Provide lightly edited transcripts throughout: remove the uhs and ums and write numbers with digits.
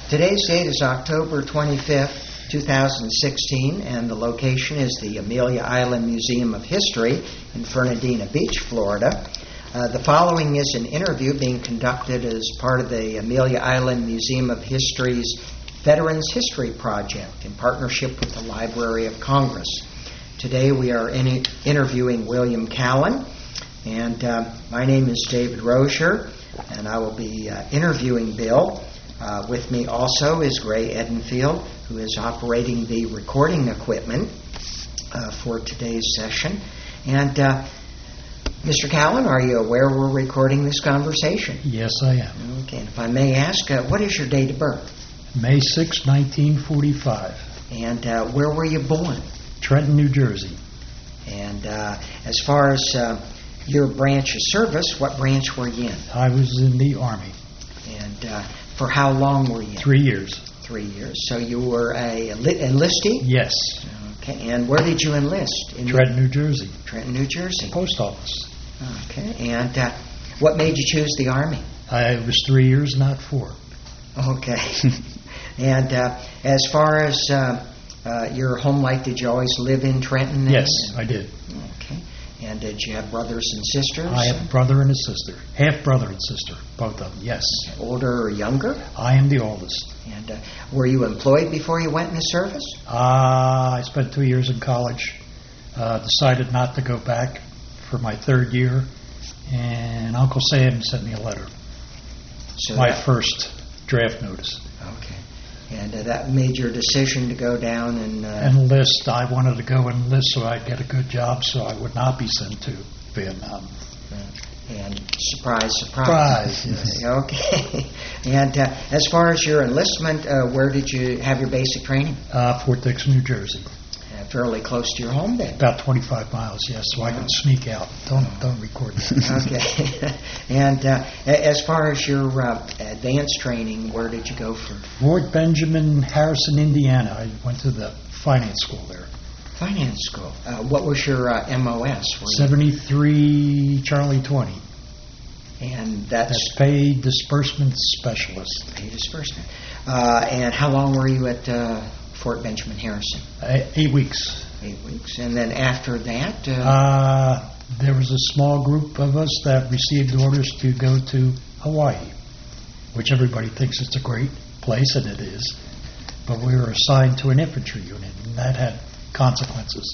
Today's date is October 25th, 2016, and the location is the Amelia Island Museum of History in Fernandina Beach, Florida. The following is an interview being conducted as part of the Amelia Island Museum of History's Veterans History Project in partnership with the Library of Congress. Today we are interviewing William Callan, and my name is David Rozier, and I will be interviewing Bill. With me also is Gray Edenfield, who is operating the recording equipment for today's session. And Mr. Callan, are you aware we're recording this conversation? Yes, I am. Okay, and if I may ask, what is your date of birth? May 6, 1945. And where were you born? Trenton, New Jersey. And as far as your branch of service, what branch were you in? I was in the Army. And for how long were you? 3 years. 3 years. So you were a enlistee? Yes. Okay. And where did you enlist? In Trenton, New Jersey. Trenton, New Jersey. Post office. Okay. And what made you choose the Army? It was 3 years, not 4. Okay. And as far as your home life, did you always live in Trenton? Yes, I did. Okay. And did you have brothers and sisters? I have a brother and a sister. Half brother and sister, both of them, yes. Older or younger? I am the oldest. And were you employed before you went in the service? I spent 2 years in college. Decided not to go back for my third year. And Uncle Sam sent me a letter. So my first draft notice. Okay. And that made your decision to go down and enlist. I wanted to go enlist so I'd get a good job so I would not be sent to Vietnam. And surprise, surprise. Yes. Okay. And as far as your enlistment, where did you have your basic training? Fort Dix, New Jersey. Fairly close to your home then? About 25 miles, yes, so I can sneak out. Don't record me. Okay. And as far as your advanced training, where did you go for? Fort Benjamin, Harrison, Indiana. I went to the finance school there. Finance school. What was your MOS? 73 Charlie 20. And that's pay disbursement specialist. Pay disbursement. And how long were you at Fort Benjamin Harrison? 8 weeks. 8 weeks. And then after that? There was a small group of us that received orders to go to Hawaii, which everybody thinks it's a great place, and it is. But we were assigned to an infantry unit, and that had consequences.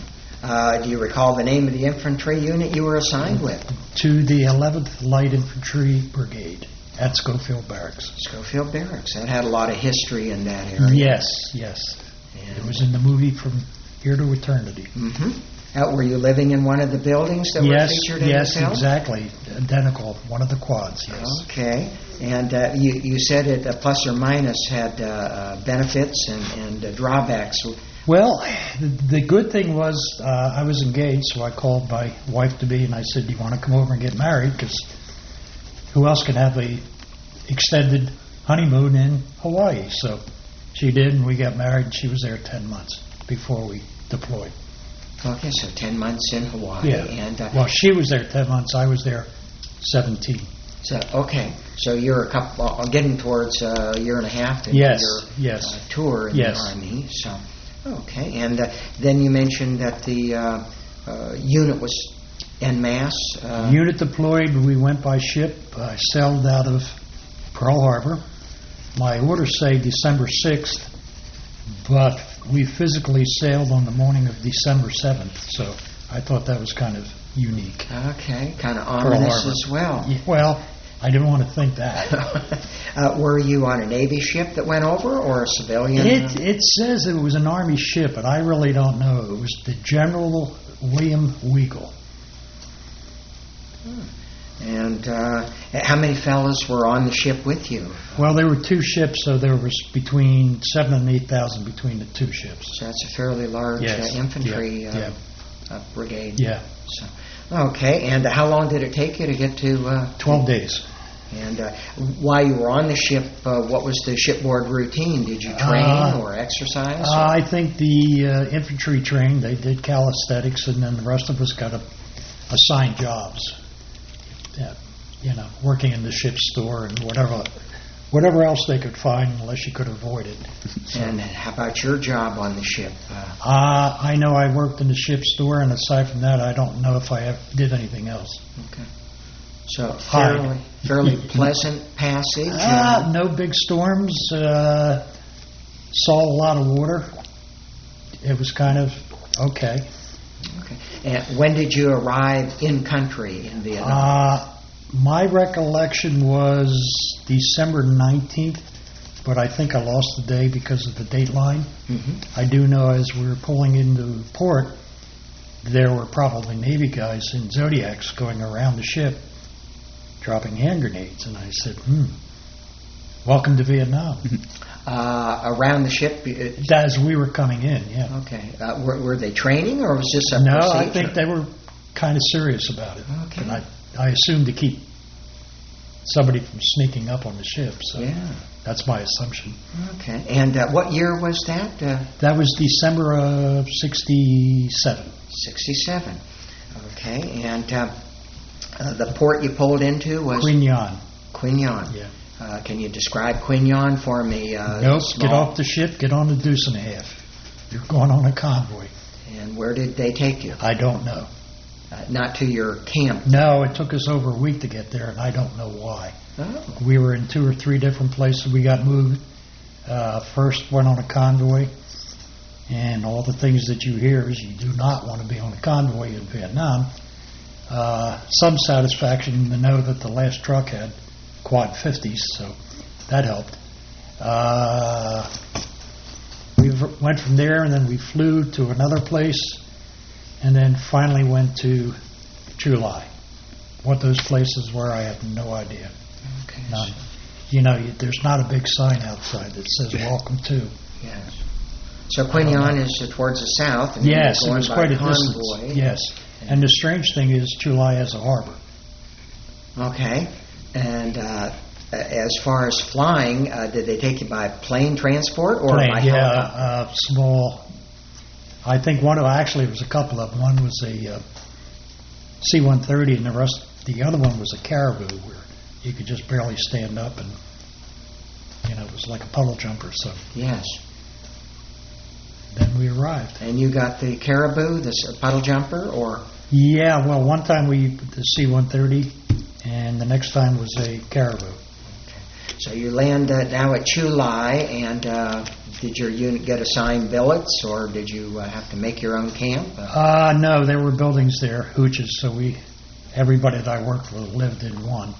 Do you recall the name of the infantry unit you were assigned with? To the 11th Light Infantry Brigade. At Schofield Barracks. Schofield Barracks. That had a lot of history in that area. Yes. And it was in the movie From Here to Eternity. Mm-hmm. Were you living in one of the buildings that were featured in the film? Yes, exactly. Identical. One of the quads, yes. Okay. And you said it, plus or minus, had benefits and drawbacks. Well, the good thing was I was engaged, so I called my wife-to-be and I said, do you want to come over and get married? Because who else can have a extended honeymoon in Hawaii? So she did, and we got married, and she was there 10 months before we deployed. Okay, so 10 months in Hawaii. Yeah. And, well, she was there 10 months. I was there 17. So, okay. So you're getting towards a year and a half into your tour in the Army. So, okay. And then you mentioned that the unit was en masse? Unit deployed, we went by ship. I sailed out of Pearl Harbor. My orders say December 6th, but we physically sailed on the morning of December 7th, so I thought that was kind of unique. Okay, kind of ominous as well. Yeah, well, I didn't want to think that. Were you on a Navy ship that went over, or a civilian? It says it was an Army ship, but I really don't know. It was the General William Weigel. And how many fellows were on the ship with you? Well, there were 2 ships, so there was between 7,000 and 8,000 between the 2 ships. So that's a fairly large infantry brigade. Yeah. So, okay, and how long did it take you to get to... 12 days. And while you were on the ship, what was the shipboard routine? Did you train or exercise? I think the infantry trained. They did calisthenics, and then the rest of us got assigned jobs. Working in the ship's store and whatever whatever else they could find, unless you could avoid it. And how about your job on the ship? I know I worked in the ship store, and aside from that, I don't know if I ever did anything else. Okay. So fairly pleasant passage? No big storms. Saw a lot of water. It was kind of okay. Okay. And when did you arrive in country in Vietnam? My recollection was December 19th, but I think I lost the day because of the date line. Mm-hmm. I do know as we were pulling into port, there were probably Navy guys in Zodiacs going around the ship dropping hand grenades, and I said, welcome to Vietnam. Around the ship? As we were coming in, yeah. Okay. Were they training, or was this a No, procedure? I think they were kind of serious about it. Okay. And I assumed to keep somebody from sneaking up on the ship, so Yeah. that's my assumption. Okay. And what year was that? That was December of 67. 67. Okay. And the port you pulled into was? Queen Yan. Queen Yan. Yeah. Can you describe Queen Yan for me? Nope. Get off the ship, get on the Deuce and a Half. You're going on a convoy. And where did they take you? I don't know. Not to your camp? No, it took us over a week to get there, and I don't know why. Oh. We were in 2 or 3 different places. We got moved. First went on a convoy, and all the things that you hear is you do not want to be on a convoy in Vietnam. Some satisfaction to know that the last truck had quad 50s, so that helped. We went from there, and then we flew to another place, and then finally went to Chulai. What those places were, I have no idea. Okay. None. You know, there's not a big sign outside that says "Welcome to." Yes. So Queen Yan is towards the south. And Yes, it going was by quite a convoy. distance. Yes, and the strange thing is, Chulai has a harbor. Okay. And as far as flying, did they take you by plane transport or by helicopter? Small. I think actually it was a couple of them. One was a C-130, and the other one was a Caribou, where you could just barely stand up, and it was like a puddle jumper. So Yes. then we arrived. And you got the Caribou, this puddle jumper, or? Yeah, well, one time the C-130, and the next time was a Caribou. So you land now at Chulai, and did your unit get assigned billets, or did you have to make your own camp? No, there were buildings there, hooches, so everybody that I worked with lived in one.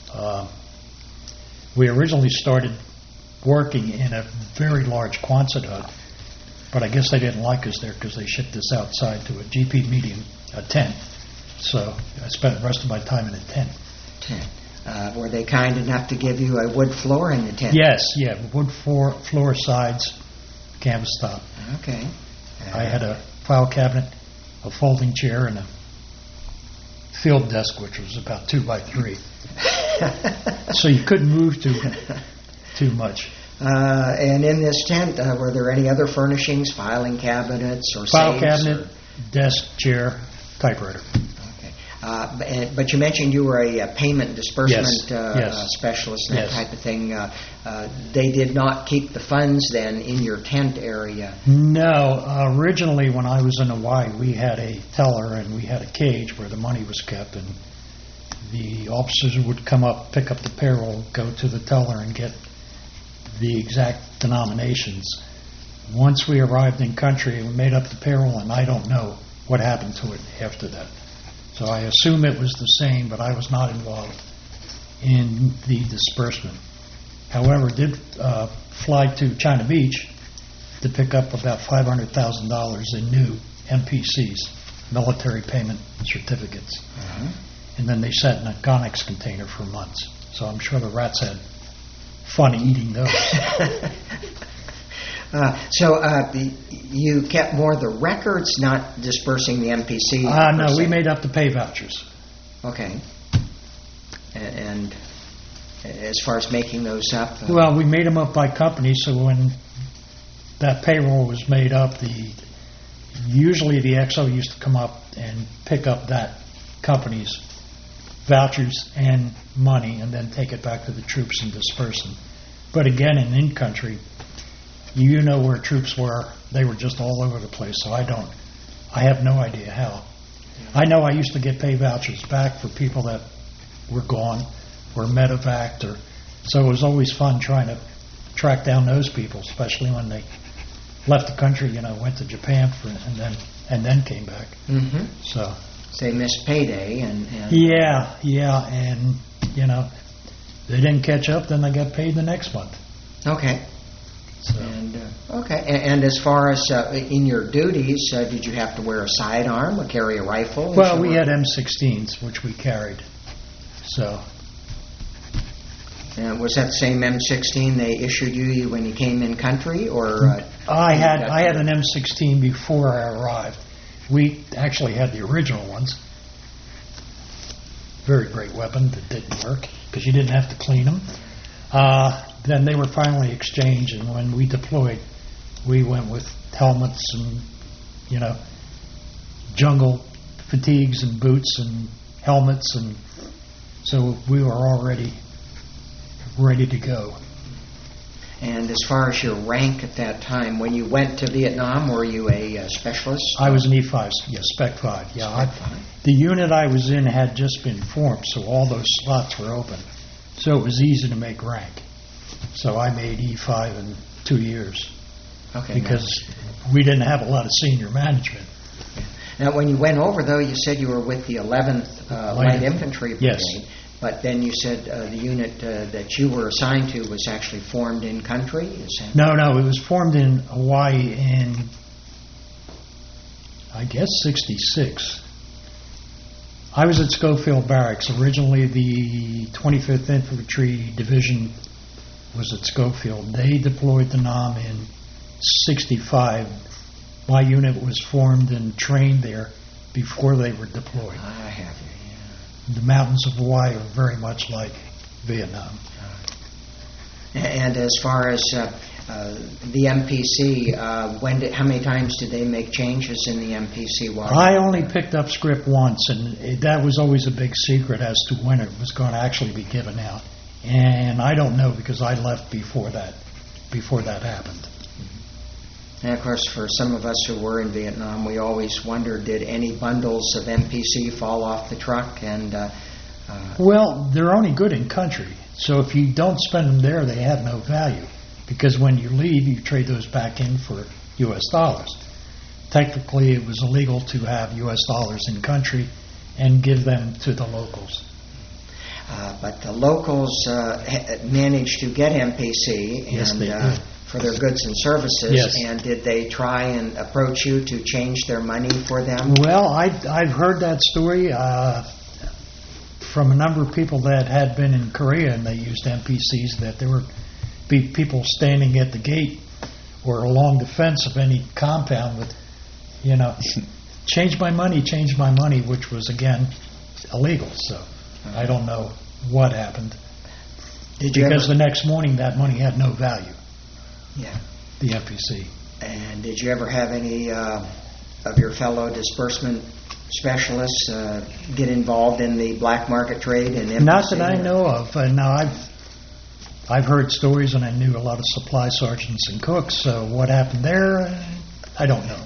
We originally started working in a very large Quonset hut, but I guess they didn't like us there because they shipped us outside to a GP medium, a tent. So I spent the rest of my time in a tent. Tent. Were they kind enough to give you a wood floor in the tent? Yes, yeah, wood floor sides, canvas top. Okay. I had a file cabinet, a folding chair, and a field desk, which was about 2 by 3. So you couldn't move too much. And in this tent, were there any other furnishings, filing cabinets or File safes? cabinet, desk, chair, typewriter. But you mentioned you were a payment disbursement Yes. specialist and that Yes. type of thing. They did not keep the funds then in your tent area. No, originally when I was in Hawaii, we had a teller and we had a cage where the money was kept, and the officers would come up, pick up the payroll, go to the teller and get the exact denominations. Once we arrived in country, we made up the payroll, and I don't know what happened to it after that. So I assume it was the same, but I was not involved in the disbursement. However, did fly to China Beach to pick up about $500,000 in new MPCs, military payment certificates. Uh-huh. And then they sat in a Conex container for months. So I'm sure the rats had fun eating those. You kept more of the records, not dispersing the MPC? No, we made up the pay vouchers. Okay. And as far as making those up? Well, we made them up by company, so when that payroll was made up, usually the XO used to come up and pick up that company's vouchers and money and then take it back to the troops and disperse them. But again, in country, you know where troops were. They were just all over the place. So I have no idea how. I know I used to get pay vouchers back for people that were gone or medevaced, so it was always fun trying to track down those people, especially when they left the country. Went to Japan and then came back. Mm-hmm. So they missed payday and yeah, and they didn't catch up. Then they got paid the next month. Okay. So. And as far as in your duties, did you have to wear a sidearm or carry a rifle? Well, we had M16s, which we carried. So. And was that the same M16 they issued you when you came in country, or? I had an M16 before I arrived. We actually had the original ones. Very great weapon that didn't work because you didn't have to clean them. Then they were finally exchanged, and when we deployed, we went with helmets and, jungle fatigues and boots and helmets, and so we were already ready to go. And as far as your rank at that time, when you went to Vietnam, were you a specialist? I was an E5, Spec 5. Yeah, Spec 5. The unit I was in had just been formed, so all those slots were open. So it was easy to make rank. So I made E5 in 2 years. Okay. Because we didn't have a lot of senior management. Now, when you went over, though, you said you were with the 11th Light Infantry Brigade. Yes. But then you said the unit that you were assigned to was actually formed in country? Is that No, it was formed in Hawaii in, I guess, 66. I was at Schofield Barracks. Originally, the 25th Infantry Division was at Schofield. They deployed to Nam in 65. My unit was formed and trained there before they were deployed. I have you. The mountains of Hawaii are very much like Vietnam. And as far as the MPC, how many times did they make changes in the MPC? I only picked up script once, and that was always a big secret as to when it was going to actually be given out. And I don't know because I left before that happened. And of course, for some of us who were in Vietnam, we always wondered, did any bundles of MPC fall off the truck? And well, they're only good in country. So if you don't spend them there, they have no value. Because when you leave, you trade those back in for U.S. dollars. Technically, it was illegal to have U.S. dollars in country and give them to the locals. But the locals managed to get MPC. And, yes, they did. For their goods and services. Yes. And did they try and approach you to change their money for them? Well, I've heard that story from a number of people that had been in Korea and they used MPCs, that there would be people standing at the gate or along the fence of any compound with, change my money, which was, again, illegal. So I don't know what happened. Because the next morning that money had no value. Yeah. The MPC. And did you ever have any of your fellow disbursement specialists get involved in the black market trade and MPC? Not that I know of. Now I've heard stories, and I knew a lot of supply sergeants and cooks. So what happened there, I don't know.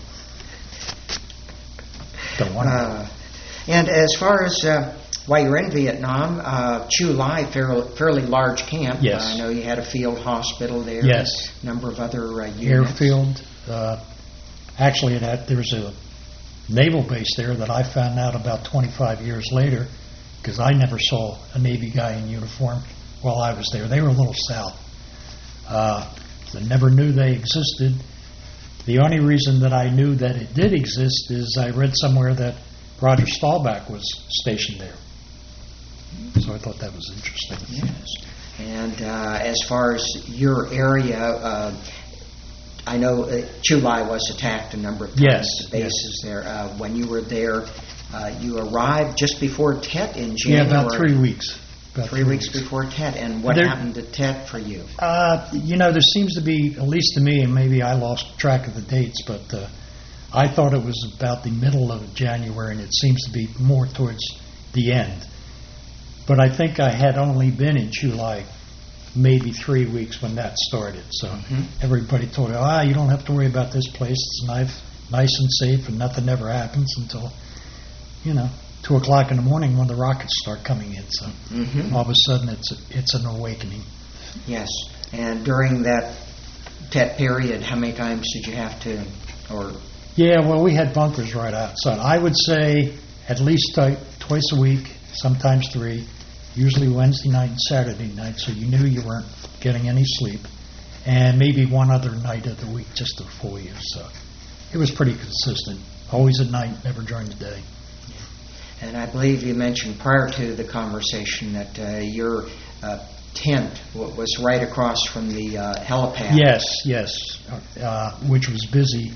Don't want to know. And as far as while you were in Vietnam, Chu Lai, fairly large camp. Yes. I know you had a field hospital there. Yes. A number of other units. Airfield. Actually, there was a naval base there that I found out about 25 years later, because I never saw a Navy guy in uniform while I was there. They were a little south. I never knew they existed. The only reason that I knew that it did exist is I read somewhere that Roger Staubach was stationed there. So I thought that was interesting. Yes. And as far as your area, I know Chu Lai was attacked a number of times. Yes. The bases there. When you were there, you arrived just before Tet in January. Yeah, about 3 weeks. About 3 weeks before Tet. And what happened to Tet for you? There seems to be, at least to me, and maybe I lost track of the dates, but I thought it was about the middle of January, and it seems to be more towards the end. But I think I had only been in Chu Lai maybe 3 weeks when that started. So everybody told me, you don't have to worry about this place. It's nice and safe, and nothing ever happens until, 2 o'clock in the morning when the rockets start coming in. So all of a sudden it's an awakening. Yes. And during that period, how many times did you have to, or? Yeah, well, we had bunkers right outside. I would say at least twice a week, sometimes 3, usually Wednesday night and Saturday night, so you knew you weren't getting any sleep, and maybe one other night of the week just to fool you. So it was pretty consistent. Always at night, never during the day. And I believe you mentioned prior to the conversation that your tent was right across from the helipad. Yes, which was busy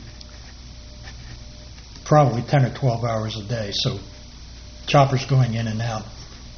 probably 10 or 12 hours a day. So choppers going in and out.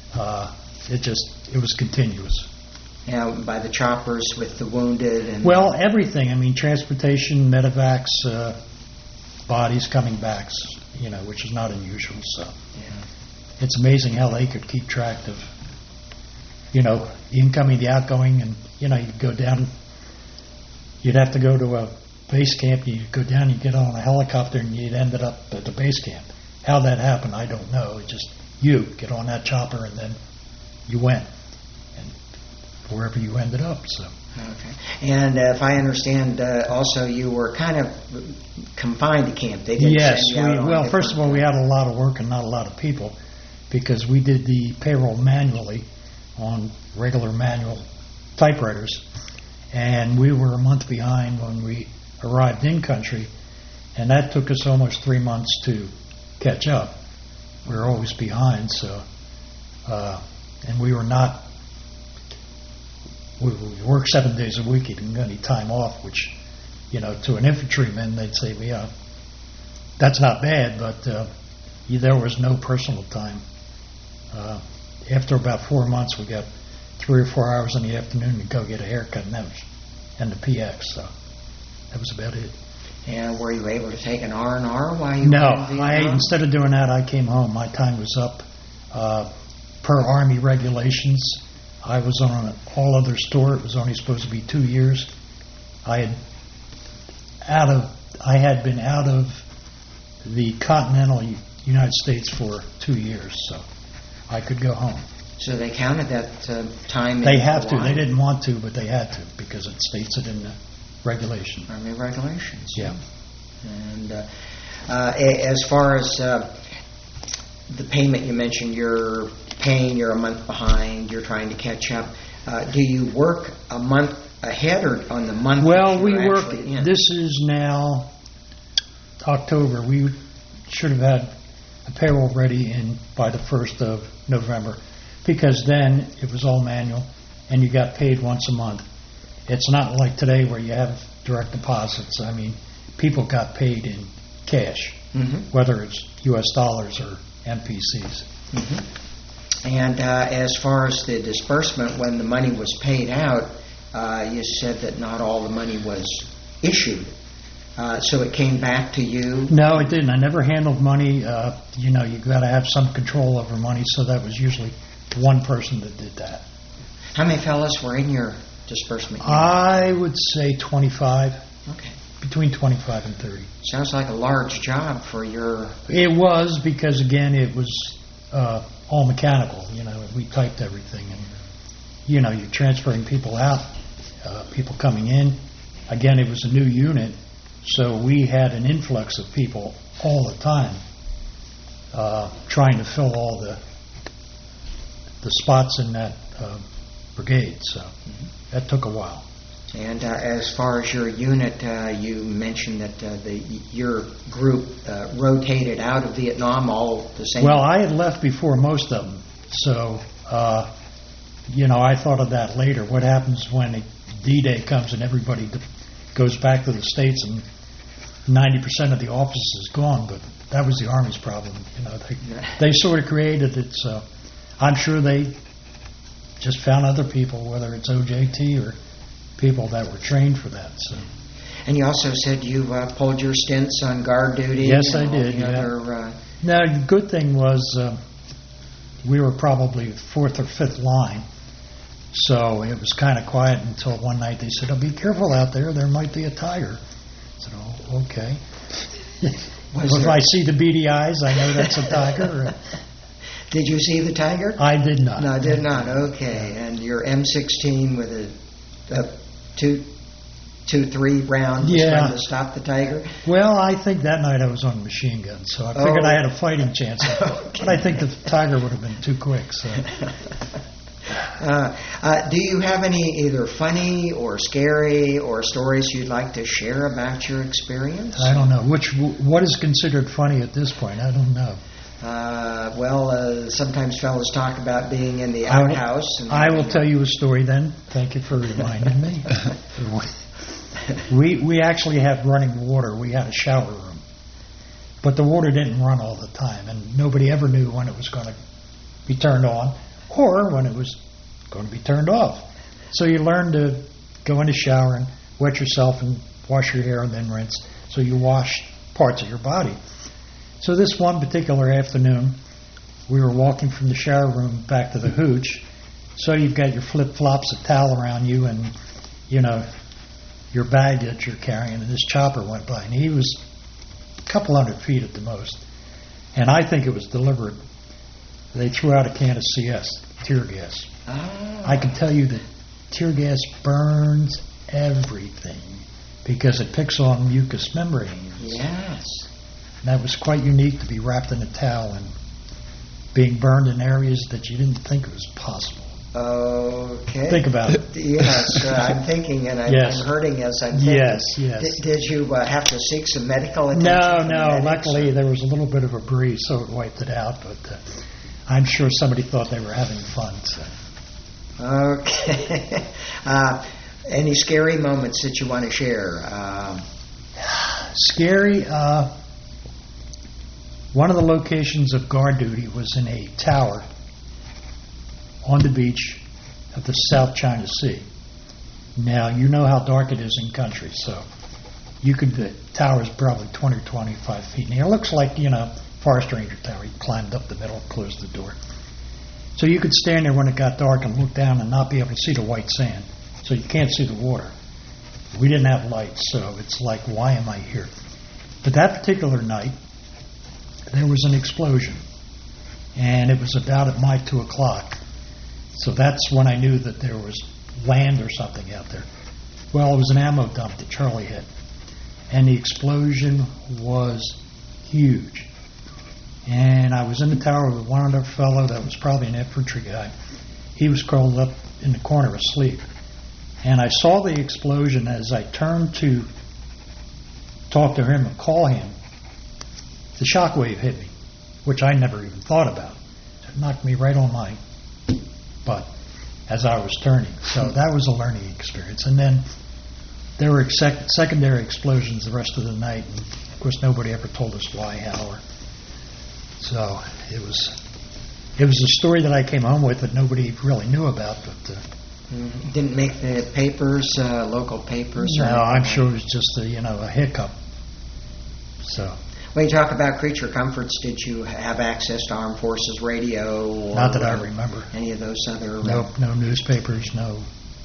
It was continuous. By the choppers with the wounded and everything. I mean, transportation, medevacs, bodies coming back, which is not unusual. So it's amazing how they could keep track of, the incoming, the outgoing, and you'd go down. You'd have to go to a base camp. You'd go down, you'd get on a helicopter, and you'd ended up at the base camp. How that happened, I don't know. It just you get on that chopper and then you went, and wherever you ended up. So. Okay. And if I understand, also you were kind of confined to camp. They didn't send you out first of all, we had a lot of work and not a lot of people because we did the payroll manually on regular manual typewriters, and we were a month behind when we arrived in country, and that took us almost 3 months to catch up. We were always behind, so and we were not. We worked 7 days a week. You didn't get any time off, which, to an infantryman, they'd say, "Yeah, that's not bad," but there was no personal time. After about 4 months, we got 3 or 4 hours in the afternoon to go get a haircut, and the PX. So that was about it. And were you able to take an R&R while you No, were in Vietnam? instead of doing that, I came home. My time was up. Per Army regulations, I was on an all-other tour. It was only supposed to be 2 years. I had been out of the continental United States for 2 years, so I could go home. So they counted that time. They have to. They didn't want to, but they had to because it states it in the regulation. Army regulations. Yeah. And as far as the payment you mentioned, you're paying, you're a month behind, you're trying to catch up. Do you work a month ahead or on the month? Well, we work. This is now October. We should have had a payroll ready by the 1st of November because then it was all manual and you got paid once a month. It's not like today where you have direct deposits. I mean, people got paid in cash, whether it's U.S. dollars or MPCs. And as far as the disbursement, when the money was paid out, you said that not all the money was issued. So it came back to you? No, it didn't. I never handled money. You got to have some control over money, so that was usually one person that did that. How many fellows were in your disbursement unit? I would say 25. Okay. Between 25 and 30. Sounds like a large job for your... It was because, again, it was all mechanical. We typed everything. And, you're transferring people out, people coming in. Again, it was a new unit, so we had an influx of people all the time trying to fill all the spots in that brigade. So that took a while. And as far as your unit, you mentioned that your group rotated out of Vietnam all the same. Well, I had left before most of them, so I thought of that later. What happens when D-Day comes and everybody goes back to the States and 90% of the office is gone? But that was the Army's problem. They sort of created it, so I'm sure they just found other people, whether it's OJT or people that were trained for that. So. And you also said you pulled your stints on guard duty. Yes, I did. Now, the good thing was we were probably 4th or 5th line, So it was kind of quiet until one night they said, "Oh, be careful out there. There might be a tiger." I said, "Oh, okay." If I see the beady eyes, I know that's a tiger. Did you see the tiger? I did not. No, I did not. Okay. And your M16 with a 2-3 round was trying to stop the tiger? Well, I think that night I was on a machine gun, so I figured I had a fighting chance. Okay. But I think the tiger would have been too quick. So. Do you have any either funny or scary or stories you'd like to share about your experience? I don't know. What is considered funny at this point? I don't know. Sometimes fellas talk about being in the outhouse. I will tell you a story then. Thank you for reminding me. We actually had running water. We had a shower room. But the water didn't run all the time, and nobody ever knew when it was going to be turned on or when it was going to be turned off. So you learn to go in the shower and wet yourself and wash your hair and then rinse. So you wash parts of your body. So this one particular afternoon, we were walking from the shower room back to the hooch. So you've got your flip-flops, a towel around you, and, your bag that you're carrying. And this chopper went by, and he was a couple 100 feet at the most. And I think it was deliberate. They threw out a can of CS, tear gas. Ah. I can tell you that tear gas burns everything because it picks on mucous membranes. Yes. And that was quite unique to be wrapped in a towel and being burned in areas that you didn't think was possible. Okay. Think about it. Yes, I'm thinking, and I'm hurting as I'm thinking. Yes. Did you have to seek some medical attention? No. Luckily, there was a little bit of a breeze, so it wiped it out. But I'm sure somebody thought they were having fun. So. Okay. Any scary moments that you want to share? Scary. One of the locations of guard duty was in a tower on the beach of the South China Sea. Now, you know how dark it is in country, so the tower is probably 20 or 25 feet. And it looks like, Forest Ranger Tower. You climbed up the middle, closed the door. So you could stand there when it got dark and look down and not be able to see the white sand. So you can't see the water. We didn't have lights, so it's like, why am I here? But that particular night, there was an explosion. And it was about at my 2 o'clock. So that's when I knew that there was land or something out there. Well, it was an ammo dump that Charlie hit. And the explosion was huge. And I was in the tower with one other fellow that was probably an infantry guy. He was curled up in the corner asleep. And I saw the explosion as I turned to talk to him and call him. The shockwave hit me, which I never even thought about. It knocked me right on my butt as I was turning. So that was a learning experience. And then there were secondary explosions the rest of the night. And of course, nobody ever told us why, how, so it was a story that I came home with that nobody really knew about. But didn't make the papers, local papers. No, I'm sure it was just a hiccup. So. When you talk about creature comforts, did you have access to Armed Forces radio? Or not that I remember. Any of those other? No newspapers, no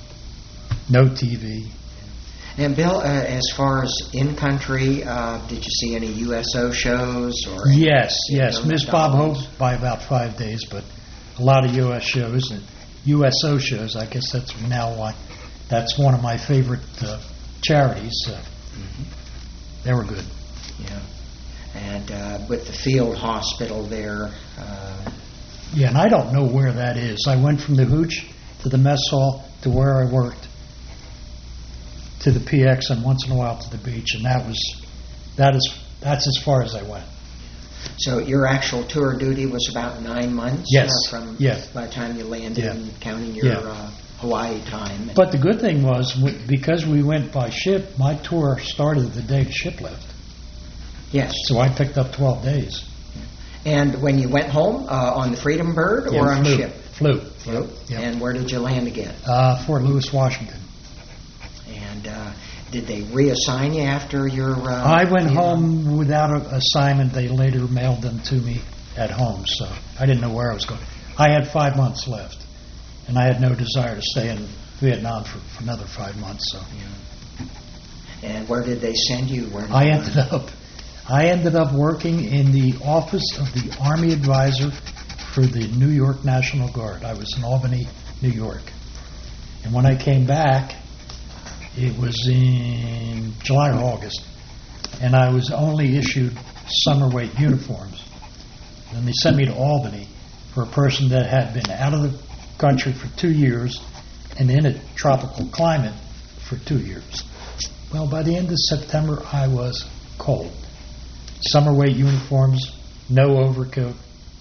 TV. And Bill, as far as in country, did you see any USO shows or? Yes. Missed Bob Hope by about 5 days, but a lot of US shows and USO shows. I guess that's now why. That's one of my favorite charities. They were good. Yeah. And with the field hospital there. Yeah, and I don't know where that is. I went from the hooch to the mess hall to where I worked to the PX and once in a while to the beach, and that's as far as I went. So your actual tour duty was about 9 months? Yes. By the time you landed and counting your Hawaii time. But the good thing was, because we went by ship, my tour started the day the ship left. Yes. So I picked up 12 days. And when you went home, on the Freedom Bird or on ship? Flew. Yep. And where did you land again? Fort Lewis, Washington. And did they reassign you after your... I went home without an assignment. They later mailed them to me at home, so I didn't know where I was going. I had 5 months left. and I had no desire to stay in Vietnam for another 5 months. So And where did they send you? Where did I ended up working in the office of the Army Advisor for the New York National Guard. I was in Albany, New York. And when I came back, it was in July or August, and I was only issued summer weight uniforms. And they sent me to Albany for a person that had been out of the country for 2 years and in a tropical climate for 2 years. Well, by the end of September, I was cold. Summer weight uniforms, no overcoat.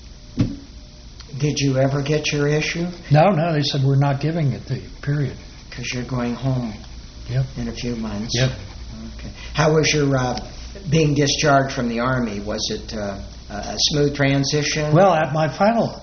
Did you ever get your issue? No, they said, we're not giving it to you, period. Because you're going home in a few months. Yep. Okay. How was your being discharged from the Army? Was it a smooth transition? Well, at my final,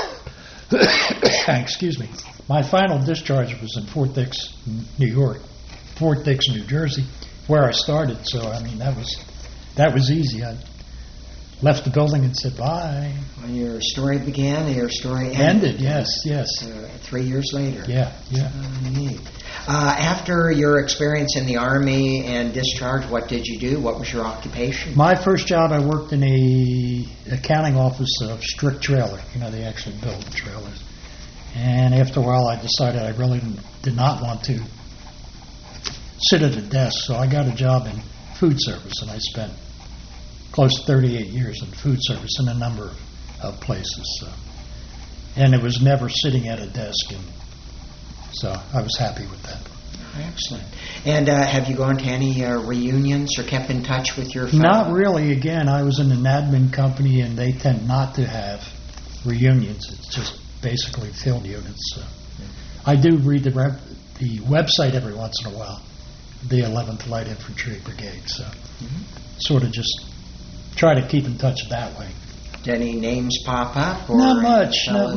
excuse me, my final discharge was in Fort Dix, New York, Fort Dix, New Jersey, where I started. So, I mean, that was easy. I left the building and said bye. When your story began, your story ended. Yes. 3 years later. Yeah. Neat. After your experience in the Army and discharge, what did you do? What was your occupation? My first job, I worked in a accounting office of Strict Trailer. They actually build trailers. And after a while, I decided I really did not want to sit at a desk, so I got a job in food service, and I spent close to 38 years in food service in a number of places. So. And it was never sitting at a desk, and so I was happy with that. Excellent. And have you gone to any reunions or kept in touch with your fellow? Not really. Again, I was in an admin company, and they tend not to have reunions. It's just basically field units. So. I do read the website every once in a while, the 11th Light Infantry Brigade. So sort of just try to keep in touch that way. Did any names pop up? Or not much. No.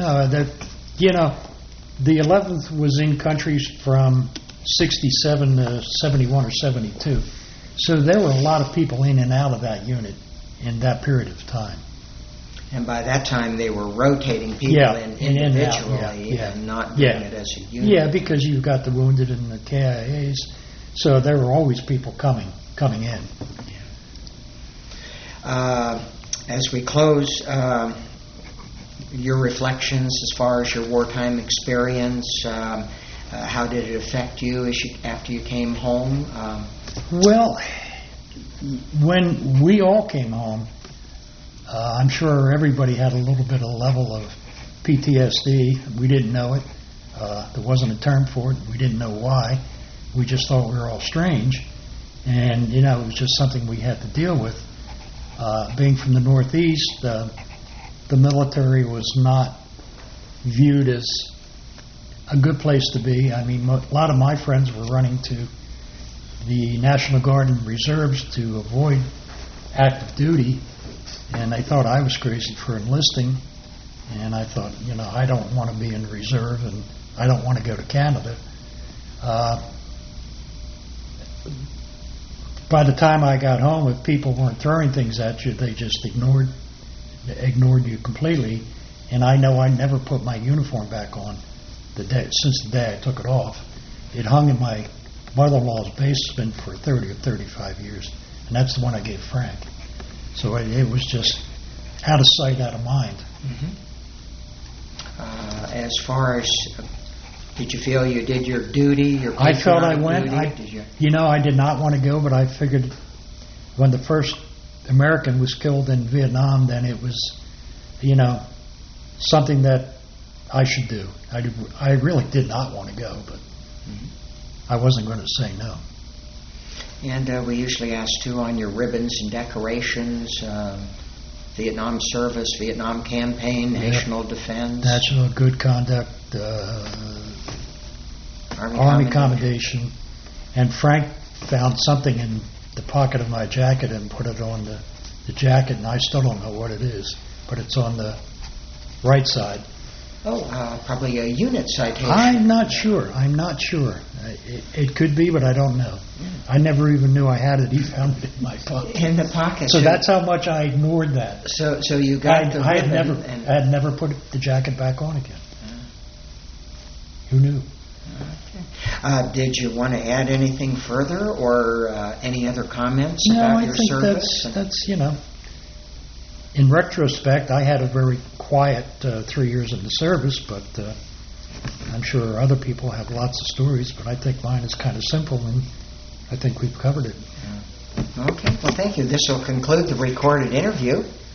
The 11th was in countries from 67 to 71 or 72. So there were a lot of people in and out of that unit in that period of time. And by that time, they were rotating people in individually and not doing it as a unit. Yeah, because you've got the wounded and the KIAs. So there were always people coming in. As we close, your reflections as far as your wartime experience, how did it affect you after you came home? Well, when we all came home, I'm sure everybody had a little bit of level of PTSD. We didn't know it. There wasn't a term for it. We didn't know why. We just thought we were all strange. And, it was just something we had to deal with. Being from the Northeast, the military was not viewed as a good place to be. I mean, a lot of my friends were running to the National Guard and Reserves to avoid active duty, and they thought I was crazy for enlisting. And I thought, I don't want to be in reserve, and I don't want to go to Canada. By the time I got home, if people weren't throwing things at you, they just ignored you completely. And I know I never put my uniform back on since the day I took it off. It hung in my mother-in-law's basement for 30 or 35 years, and that's the one I gave Frank. So it was just out of sight, out of mind. As far as, did you feel you did your duty? I felt I went. I did not want to go, but I figured when the first American was killed in Vietnam, then it was, something that I should do. I really did not want to go, but I wasn't going to say no. And we usually ask, too, on your ribbons and decorations, Vietnam service, Vietnam campaign, national defense. National good conduct, Army commendation. And Frank found something in the pocket of my jacket and put it on the jacket, and I still don't know what it is, but it's on the right side. Probably a unit citation. I'm not sure. It could be, but I don't know. I never even knew I had it. He found it in my pocket. In the pocket. So that's how much I ignored that. So you got the ribbon. I had never put the jacket back on again. Who knew? Did you want to add anything further, or any other comments about your service? No, I think that's in retrospect, I had a very quiet 3 years in the service, but I'm sure other people have lots of stories, but I think mine is kind of simple, and I think we've covered it. Okay, well, thank you. This will conclude the recorded interview.